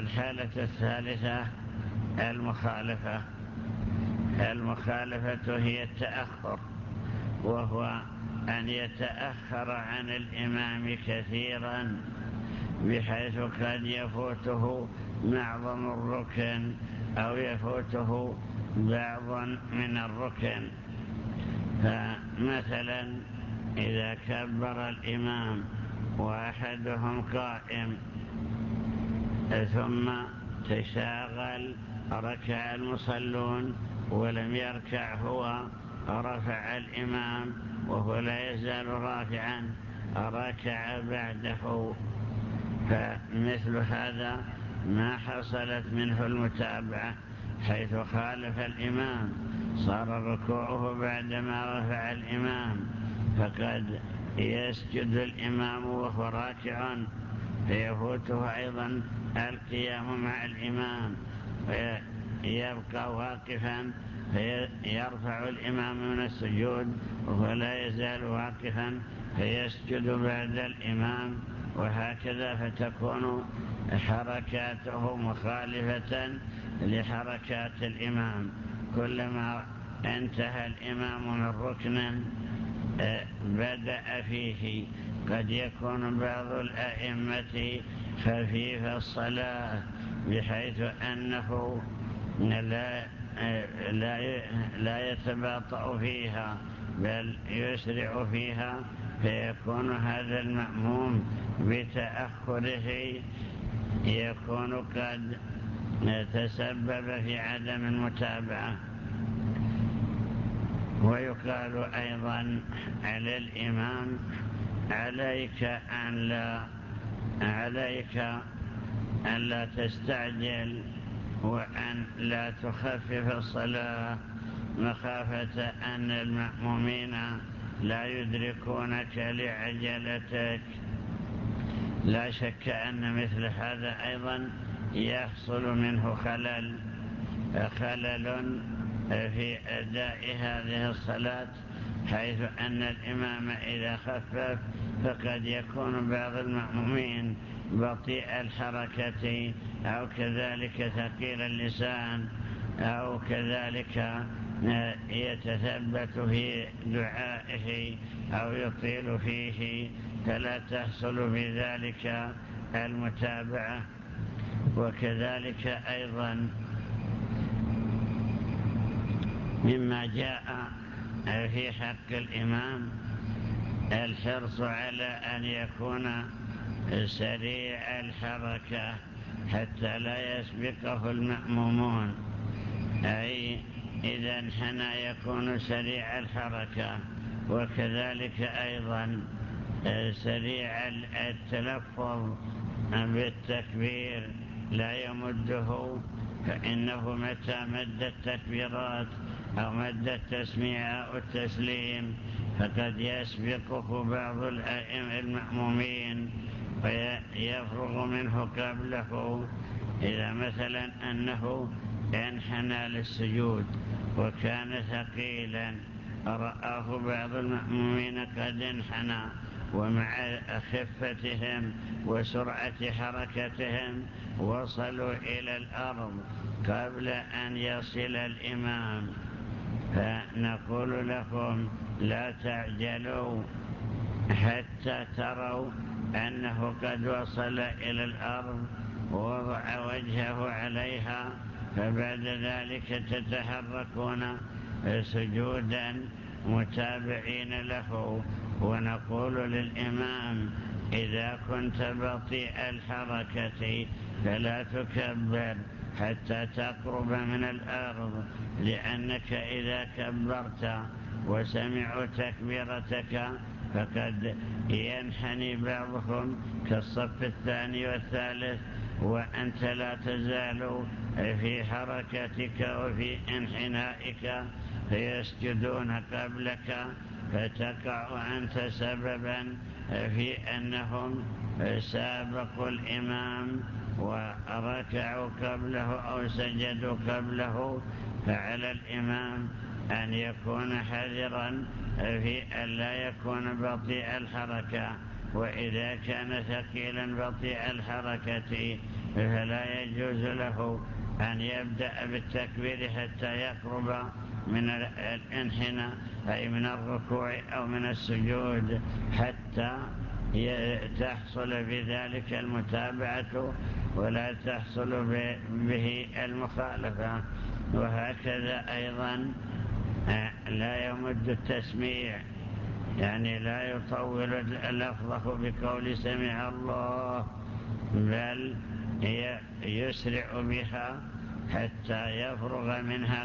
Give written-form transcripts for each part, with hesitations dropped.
الحالة الثالثة المخالفة هي التأخر، وهو أن يتأخر عن الإمام كثيرا بحيث قد يفوته معظم الركن أو يفوته بعض من الركن. فمثلا إذا كبر الإمام وأحدهم قائم ثم تشاغل ركع المصلون ولم يركع هو، رفع الإمام وهو لا يزال رافعا، ركع بعده، فمثل هذا ما حصلت منه المتابعة، حيث خالف الإمام، صار ركوعه بعدما رفع الإمام، فقد يسجد الإمام وهو راكع فيفوته أيضا القيام مع الإمام، ويبقى واقفا فيرفع الإمام من السجود وهو لا يزال واقفا فيسجد بعد الإمام، وهكذا فتكون حركاته مخالفة لحركات الإمام. كلما انتهى الإمام من ركن بدأ فيه. قد يكون بعض الأئمة خفيف الصلاة بحيث أنه لا يتباطأ فيها بل يسرع فيها، فيكون هذا المأموم بتأخره يكون قد تسبب في عدم المتابعة. ويقال أيضا على الإمام عليك أن لا تستعجل وأن لا تخفف الصلاة مخافة أن المأمومين لا يدركونك لعجلتك. لا شك أن مثل هذا أيضا يحصل منه خلل في أداء هذه الصلاة، حيث أن الإمام إذا خفف فقد يكون بعض المأمومين بطيء الحركة أو كذلك ثقيل اللسان أو كذلك يتثبت في دعائه أو يطيل فيه، فلا تحصل بذلك المتابعة. وكذلك أيضا مما جاء في حق الإمام الحرص على أن يكون سريع الحركة حتى لا يسبقه المأمومون، أي إذا انحنى يكون سريع الحركة. وكذلك أيضا سريع التلفظ بالتكبير لا يمده، فإنه متى مد التكبيرات أو مد التسميع أو التسليم فقد يسبقه بعض الأئمة المأمومين ويفرغ منه قبله. إذا مثلا أنه انحنى للسجود وكان ثقيلا، رآه بعض المأمومين قد انحنى، ومع خفتهم وسرعة حركتهم وصلوا إلى الأرض قبل أن يصل الإمام، فنقول لهم لا تعجلوا حتى تروا أنه قد وصل إلى الأرض ووضع وجهه عليها، فبعد ذلك تتحركون سجودا متابعين له. ونقول للإمام إذا كنت بطيء الحركة فلا تكبر حتى تقرب من الأرض، لأنك إذا كبرت وسمعوا تكبيرتك فقد ينحني بعضهم كالصف الثاني والثالث، وأنت لا تزال في حركتك وفي انحنائك فيسجدون قبلك، فتقع أنت سببا في أنهم سابقوا الإمام وركعوا قبله أو سجدوا قبله. فعلى الإمام أن يكون حذرا في أن لا يكون بطيء الحركة، وإذا كان ثقيلا بطيء الحركة فلا يجوز له أن يبدأ بالتكبير حتى يقرب من الانحناء أي من الركوع أو من السجود، حتى تحصل بذلك المتابعة ولا تحصل به المخالفة. وهكذا أيضا لا يمد التسميع، يعني لا يطول لفظه بقول سمع الله، بل يسرع بها حتى يفرغ منها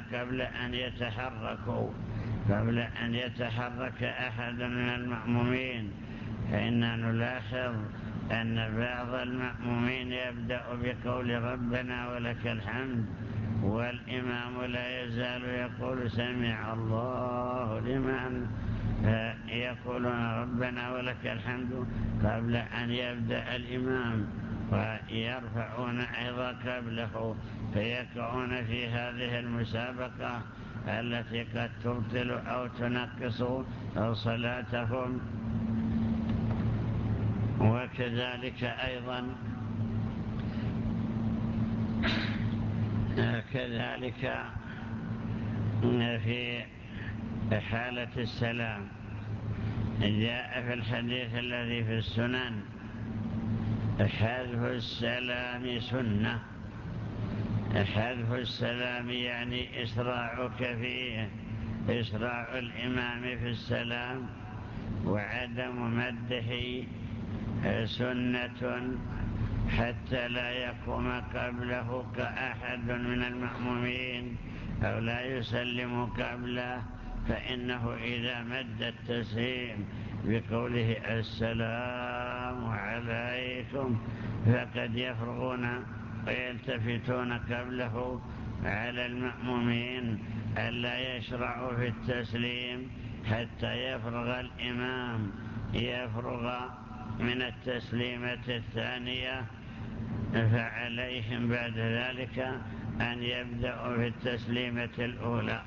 قبل أن يتحرك أحد من المأمومين. فإننا نلاحظ أن بعض المأمومين يبدأ بقول ربنا ولك الحمد، والإمام لا يزال يقول سمع الله لمن، يقولون ربنا ولك الحمد قبل أن يبدأ الإمام، ويرفعون أيضا قبله، فيقعون في هذه المسابقة التي قد تبطل أو تنقص صلاتهم. وكذلك أيضا في حالة السلام جاء في الحديث الذي في السنن حذف السلام سنة. حذف السلام يعني إسراعك فيه، إسراع الإمام في السلام وعدم مده سنة حتى لا يقوم قبله كأحد من المأمومين أو لا يسلم قبله، فإنه إذا مد التسليم بقوله السلام عليكم فقد يفرغون ويلتفتون قبله على المأمومين ألا يشرعوا في التسليم حتى يفرغ الإمام من التسليمة الثانية، فعليهم بعد ذلك أن يبدأوا في التسليمة الأولى.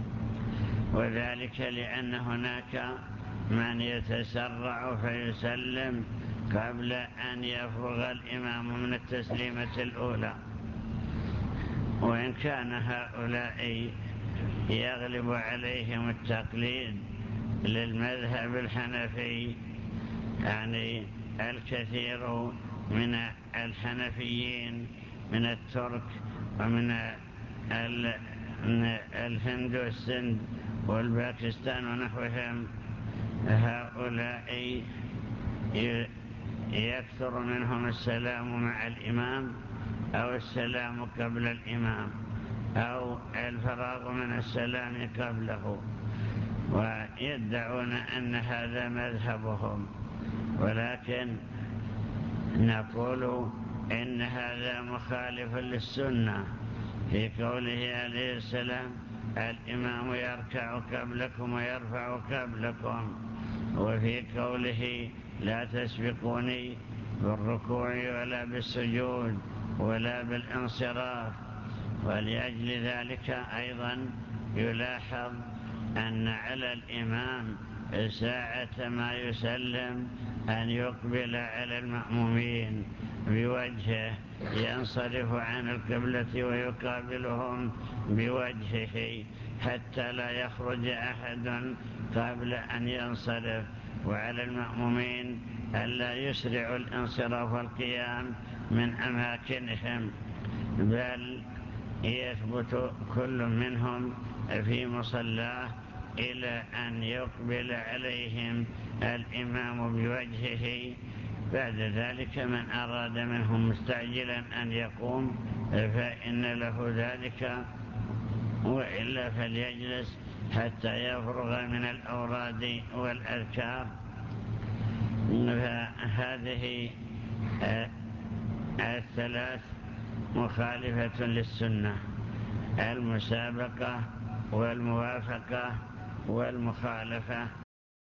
وذلك لأن هناك من يتسرع فيسلم قبل أن يفرغ الإمام من التسليمة الأولى. وإن كان هؤلاء يغلب عليهم التقليد للمذهب الحنفي، يعني الكثير من الحنفيين من الترك ومن الهند والسند والباكستان ونحوهم، هؤلاء يكثر منهم السلام مع الإمام أو السلام قبل الإمام أو الفراغ من السلام قبله، ويدعون أن هذا مذهبهم. ولكن نقول إن هذا مخالف للسنة في قوله عليه السلام الإمام يركع قبلكم ويرفع قبلكم، وفي قوله لا تسبقوني بالركوع ولا بالسجود ولا بالانصراف. ولأجل ذلك أيضا يلاحظ أن على الإمام ساعة ما يسلم أن يقبل على المأمومين بوجهه، ينصرف عن القبلة ويقابلهم بوجهه حتى لا يخرج أحد قبل أن ينصرف. وعلى المأمومين ألا يسرعوا الانصراف والقيام من أماكنهم، بل يثبت كل منهم في مصلاه إلى أن يقبل عليهم الإمام بوجهه. بعد ذلك من أراد منهم مستعجلا أن يقوم فإن له ذلك، وإلا فليجلس حتى يفرغ من الأوراد والأذكار. فهذه الثلاث مخالفة للسنة: المسابقة والموافقة والمخالفة.